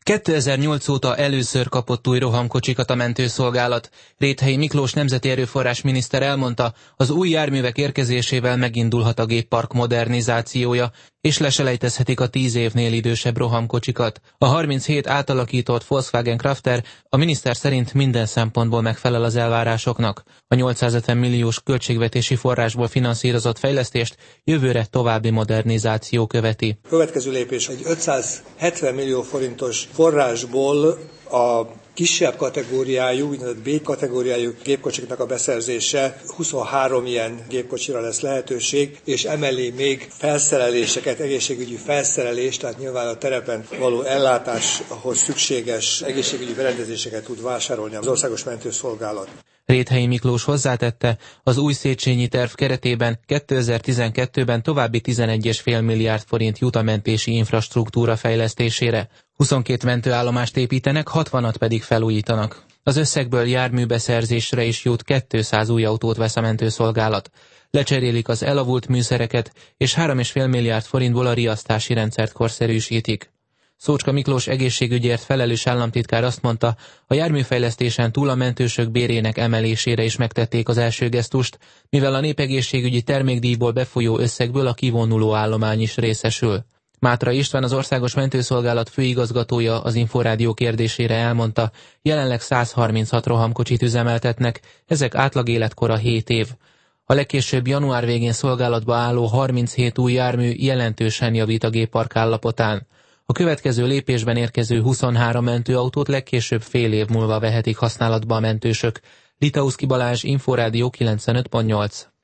2008 óta először kapott új rohamkocsikat a mentőszolgálat. Réthelyi Miklós nemzeti erőforrás miniszter elmondta, az új járművek érkezésével megindulhat a géppark modernizációja, és leselejtezhetik a 10 évnél idősebb rohamkocsikat. A 37 átalakított Volkswagen Crafter a miniszter szerint minden szempontból megfelel az elvárásoknak. A 850 milliós költségvetési forrásból finanszírozott fejlesztést jövőre további modernizáció követi. Következő lépés egy 570 millió forintos forrásból a kisebb kategóriájú, úgynevezett B kategóriájú gépkocsiknak a beszerzése, 23 ilyen gépkocsira lesz lehetőség, és emellé még felszereléseket, egészségügyi felszerelést, tehát nyilván a terepen való ellátáshoz szükséges egészségügyi berendezéseket tud vásárolni az Országos Mentőszolgálat. Réthelyi Miklós hozzátette, az új Széchenyi terv keretében 2012-ben további 11,5 milliárd forint jut a mentési infrastruktúra fejlesztésére. 22 mentőállomást építenek, 60-at pedig felújítanak. Az összegből járműbeszerzésre is jut, 200 új autót vesz a mentőszolgálat. Lecserélik az elavult műszereket, és 3,5 milliárd forintból a riasztási rendszert korszerűsítik. Szócska Miklós egészségügyért felelős államtitkár azt mondta, a járműfejlesztésen túl a mentősök bérének emelésére is megtették az első gesztust, mivel a népegészségügyi termékdíjból befolyó összegből a kivonuló állomány is részesül. Mátra István, az Országos Mentőszolgálat főigazgatója az Inforádió kérdésére elmondta, jelenleg 136 rohamkocsit üzemeltetnek, ezek átlag életkora 7 év. A legkésőbb január végén szolgálatba álló 37 új jármű jelentősen javít a géppark állapotán. A következő lépésben érkező 23 mentőautót legkésőbb fél év múlva vehetik használatba a mentősök. Litauszki Balázs, Inforádió 95.8.